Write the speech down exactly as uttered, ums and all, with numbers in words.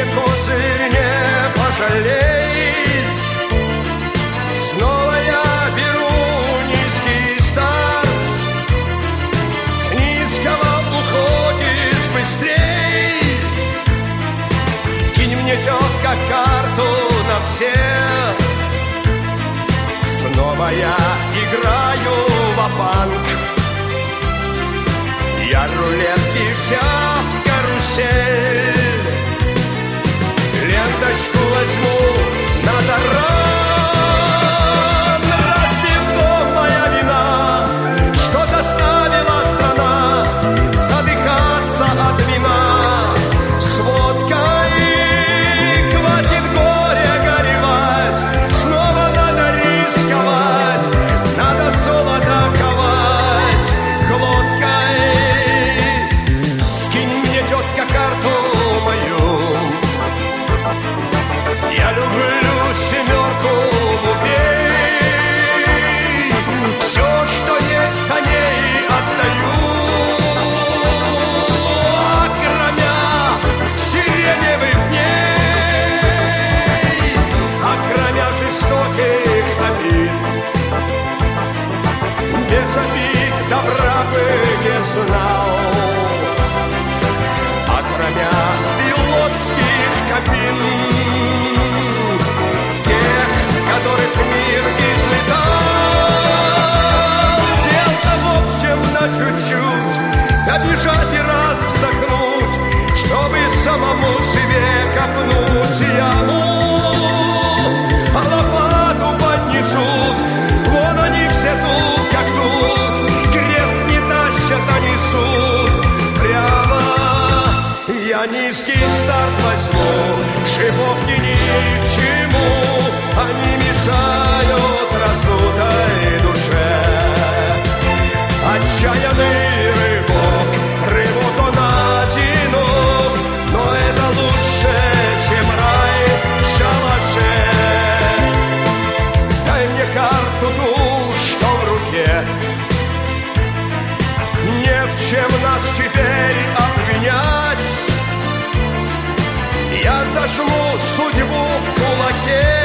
козырь не пожалеет. Снова я беру низкий старт. С низкого уходишь быстрей. Скинь мне, тетка, карту на всех. Снова я играю ва-банк. Я рулетки взял в карусель. Ленточку возьму на таран. Разбит моя вина, что заставила страна задыхаться от вина. С водкой хватит горя горевать. Снова надо рисковать, надо золото ковать глоткой. Скинь мне, тетка, карту мою. Я люблю семерку лупей. Все, что есть, за ней отдаю. Окромя сиреневых дней, окромя жестоких обид. Без обид добра бы не знал. Окромя пилотских кабин, тех, которых мир излетал. Дело в общем на чуть-чуть, добежать и раз вздохнуть, чтобы самому себе копнуть яму. А лопату поднесут, вон они все тут, как тут. Крест не тащат, а несут прямо. Я низкий старт возьму, шиповки ни к чему, они мешают разутой душе. Отчаянный рывок, рывок он одинок, но это лучше, чем рай в шалаше. Дай мне карту ту, что в руке, не в чем нас теперь обвинять. Я зажму судьбу в кулаке.